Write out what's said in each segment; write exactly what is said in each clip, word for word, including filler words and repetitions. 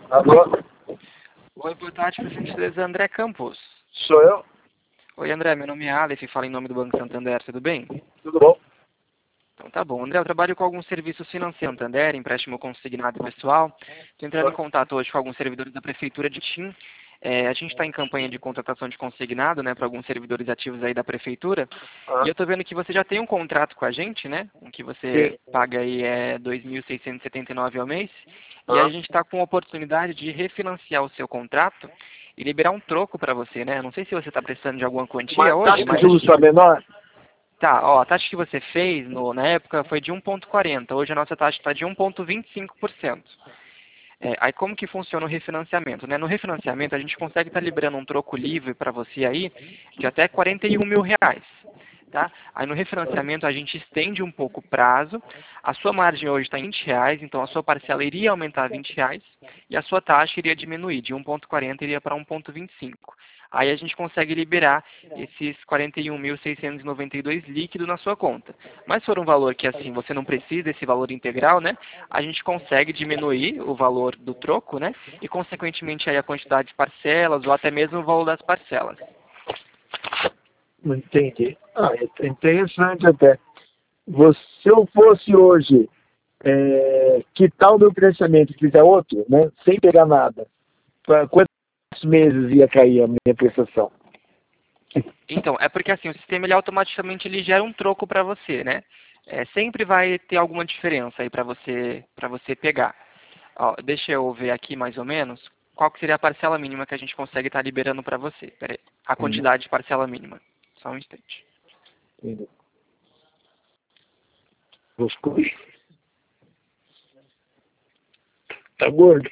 Alô? Oi, boa tarde, por gentileza, André Campos. Sou eu? Oi, André, meu nome é Aleph, falo em nome do Banco Santander, tudo bem? Tudo bom? Então tá bom. André, eu trabalho com alguns serviços financeiros Santander, empréstimo consignado pessoal. Estou entrando em contato hoje com alguns servidores da Prefeitura de Tim. É, a gente está em campanha de contratação de consignado, né, para alguns servidores ativos aí da Prefeitura. Ah, E eu estou vendo que você já tem um contrato com a gente, né, em que você sim. paga aí é dois mil seiscentos e setenta e nove ao mês. E a Ah, gente está com a oportunidade de refinanciar o seu contrato e liberar um troco para você, né? Não sei se você está precisando de alguma quantia mas hoje, taxa de mas a juros gente... está menor? Tá, ó, a taxa que você fez no- na época foi de um vírgula quarenta. Hoje a nossa taxa está de um vírgula vinte e cinco por cento. É, aí como que funciona o refinanciamento, né? No refinanciamento a gente consegue estar liberando um troco livre para você aí de até quarenta e um mil reais. Tá? Aí no refinanciamento a gente estende um pouco o prazo, a sua margem hoje está em vinte reais, então a sua parcela iria aumentar vinte reais e a sua taxa iria diminuir, de um vírgula quarenta iria para um vírgula vinte e cinco. Aí a gente consegue liberar esses quarenta e um mil seiscentos e noventa e dois líquido na sua conta. Mas se for um valor que assim você não precisa desse valor integral, né? A gente consegue diminuir o valor do troco, né? E consequentemente aí a quantidade de parcelas ou até mesmo o valor das parcelas. Não entendi. Ah, é interessante até. Você, se eu fosse hoje é, quitar o meu financiamento e fizer outro, né, sem pegar nada, pra quantos meses ia cair a minha prestação? Então, é porque assim, o sistema ele automaticamente ele gera um troco para você, né? É, sempre vai ter alguma diferença aí para você para você pegar. Ó, deixa eu ver aqui mais ou menos qual que seria a parcela mínima que a gente consegue estar liberando para você. Pera aí, a Hum, quantidade de parcela mínima. Só um instante. entendi. Vou escolher. Tá gordo?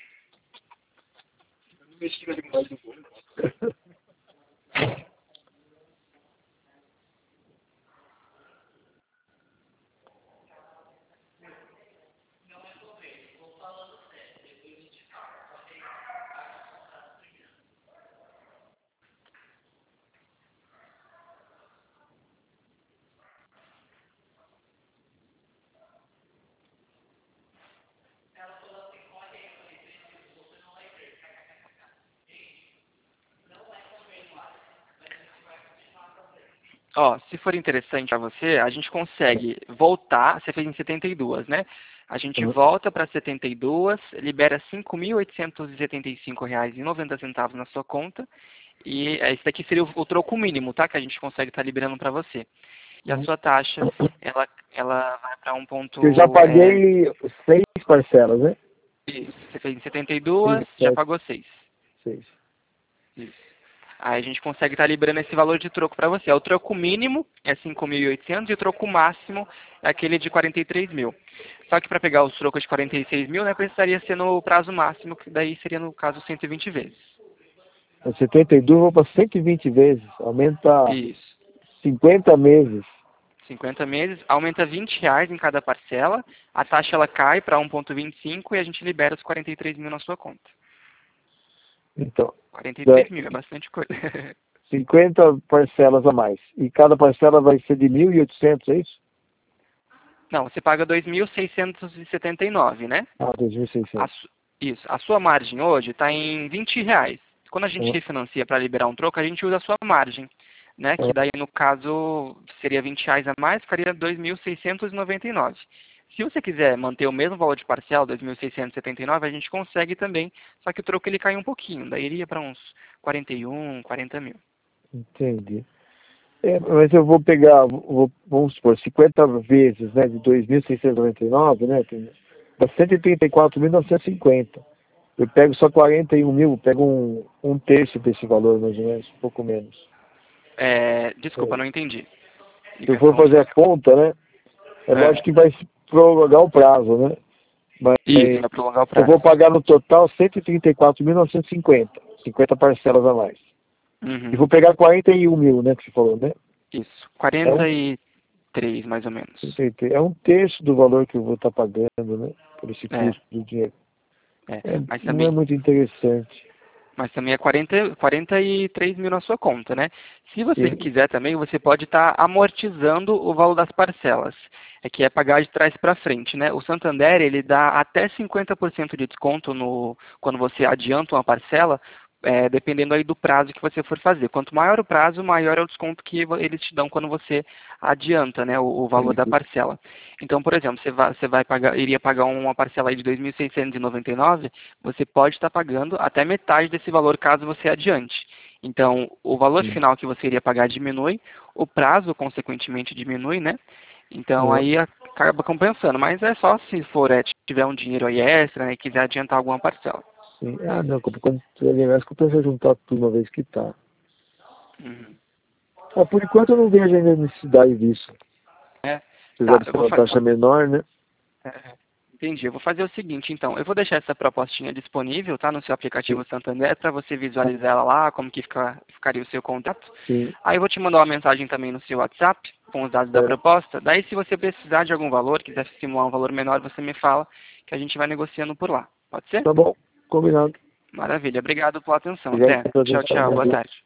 Ó, se for interessante para você, a gente consegue voltar, você fez em setenta e dois, né? A gente Hum, volta para setenta e dois, libera cinco mil oitocentos e setenta e cinco reais e noventa centavos na sua conta, e é, esse daqui seria o, o troco mínimo, tá? Que a gente consegue estar liberando para você. E a hum. sua taxa, ela, ela vai para um Eu já ponto, é, paguei seis parcelas, né? isso, você fez em setenta e dois, Cinco, já sete, pagou seis. seis. Isso. Aí a gente consegue estar liberando esse valor de troco para você. O troco mínimo é cinco mil e oitocentos e o troco máximo é aquele de quarenta e três mil. Só que para pegar os trocos de quarenta e seis mil, né, precisaria ser no prazo máximo, que daí seria no caso cento e vinte vezes. É setenta e dois, vou para cento e vinte vezes. Aumenta Isso. cinquenta meses. cinquenta meses, aumenta vinte reais em cada parcela, a taxa ela cai para um vírgula vinte e cinco e a gente libera os quarenta e três mil na sua conta. Então, quarenta e dá três mil é bastante coisa. cinquenta parcelas a mais. E cada parcela vai ser de mil e oitocentos, é isso? Não, você paga dois mil seiscentos e setenta e nove, né? Ah, A dois mil e seiscentos. su- isso. A sua margem hoje está em vinte reais. Quando a gente Ah, refinancia para liberar um troco, a gente usa a sua margem, né? Que ah, daí, no caso, seria vinte reais a mais, ficaria dois mil seiscentos e noventa e nove. Se você quiser manter o mesmo valor de parcela, dois mil seiscentos e setenta e nove, a gente consegue também, só que o troco ele cai um pouquinho, daí iria para uns quarenta e um, quarenta mil. entendi. É, mas eu vou pegar, vou, vamos supor, cinquenta vezes, né, de dois mil seiscentos e noventa e nove, né, tem, dá cento e trinta e quatro mil novecentos e cinquenta. Eu pego só quarenta e um mil, pego um, um terço desse valor, mais ou menos, um pouco menos. É, desculpa, É. não entendi. Se eu for Explicação onde fazer a você... conta, né, é É, lógico que vai se prorrogar o prazo, né, mas isso, vai prolongar o eu prazo. vou pagar no total cento e trinta e quatro mil novecentos e cinquenta, cinquenta parcelas a mais. E Uhum. vou pegar quarenta e um mil, né, que você falou, né? Isso, É um, quarenta e três mais ou menos. é um terço do valor que eu vou estar pagando, né, por esse É, custo do dinheiro. é. É, Mas não é também, muito interessante. Mas também é quarenta, quarenta e três mil na sua conta, né? Se você Sim. quiser também, você pode estar amortizando o valor das parcelas. É que é pagar de trás para frente, né? O Santander, ele dá até cinquenta por cento de desconto no, quando você adianta uma parcela, é, dependendo aí do prazo que você for fazer. Quanto maior o prazo, maior é o desconto que eles te dão quando você adianta, né, o, o valor da Entendi. parcela. Então, por exemplo, você vai, você vai pagar, iria pagar uma parcela aí de dois mil seiscentos e noventa e nove, você pode estar pagando até metade desse valor caso você adiante. Então, o valor Sim. final que você iria pagar diminui, o prazo, consequentemente, diminui, né? Então, Aham. aí acaba compensando. Mas é só se for, é, tiver um dinheiro aí extra, né, e quiser adiantar alguma parcela. Sim. Ah, não, quando quando tiver negócio, compensa juntar tudo uma vez que tá. Uhum. Ah, por enquanto eu não vejo ainda necessidade disso. É, Apesar tá, de eu ser vou uma fazer. taxa menor, né? Entendi. Eu vou fazer o seguinte, então. Eu vou deixar essa propostinha disponível, tá? No seu Sim. aplicativo Santander, para você visualizar ela lá, como que fica, ficaria o seu contato. Sim. Aí eu vou te mandar uma mensagem também no seu WhatsApp, com os dados da É. proposta. Daí, se você precisar de algum valor, quiser simular um valor menor, você me fala, que a gente vai negociando por lá. Pode ser? Tá bom. Combinado. Maravilha. Obrigado pela atenção. Obrigado Até. pela Tchau, atenção. tchau. Bom Boa dia. tarde.